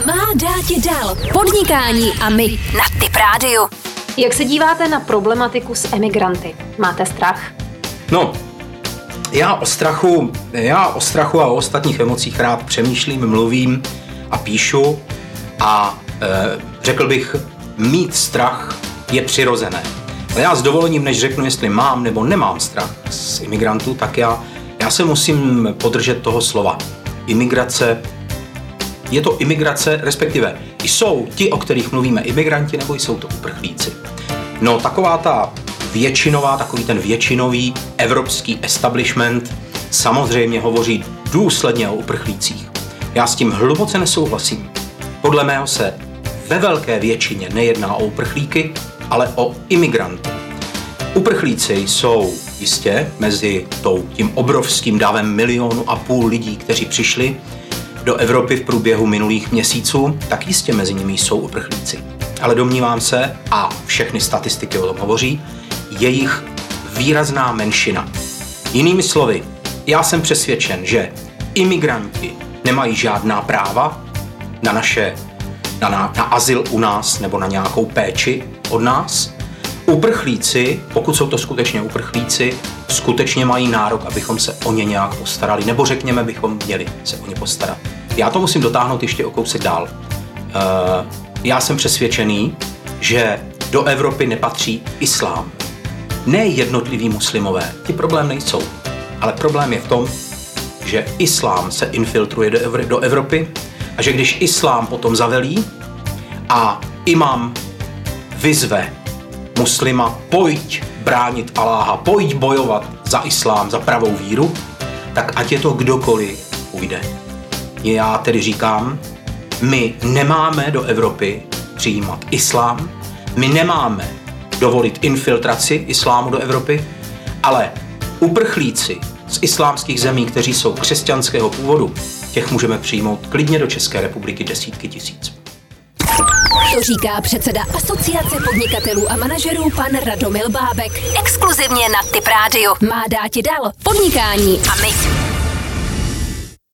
Má dát dál. Podnikání a my na Tip Rádiu. Jak se díváte na problematiku s emigranty? Máte strach? No, já o strachu a o ostatních emocích rád přemýšlím, mluvím a píšu a řekl bych, mít strach je přirozené. Ale já s dovolením, než řeknu, jestli mám nebo nemám strach z imigrantů, tak já se musím podržet toho slova. Je to imigrace, respektive jsou ti, o kterých mluvíme, imigranti, nebo jsou to uprchlíci. No, takový ten většinový evropský establishment samozřejmě hovoří důsledně o uprchlících. Já s tím hluboce nesouhlasím. Podle mého se ve velké většině nejedná o uprchlíky, ale o imigranty. Uprchlíci jsou jistě mezi tím obrovským davem 1,5 milionu lidí, kteří přišli do Evropy v průběhu minulých měsíců, tak jistě mezi nimi jsou uprchlíci. Ale domnívám se, a všechny statistiky o tom hovoří, je jich výrazná menšina. Jinými slovy, já jsem přesvědčen, že imigranti nemají žádná práva na azyl u nás nebo na nějakou péči od nás. Uprchlíci, pokud jsou to skutečně uprchlíci, skutečně mají nárok, abychom se o ně nějak postarali, nebo řekněme, bychom měli se o ně postarat. Já to musím dotáhnout ještě o kousek dál. Já jsem přesvědčený, že do Evropy nepatří islám. Ne jednotliví muslimové, ti problém nejsou, ale problém je v tom, že islám se infiltruje do Evropy a že když islám potom zavelí a imám vyzve muslima, pojď bránit Aláha, pojď bojovat za islám, za pravou víru, tak ať je to kdokoliv půjde. Já tedy říkám, my nemáme do Evropy přijímat islám, my nemáme dovolit infiltraci islámu do Evropy, ale uprchlíci z islámských zemí, kteří jsou křesťanského původu, těch můžeme přijmout klidně do České republiky desítky tisíc. To říká předseda Asociace podnikatelů a manažerů pan Radomil Bábek. Exkluzivně na Tip Rádiu. Má dát dál. Podnikání a my.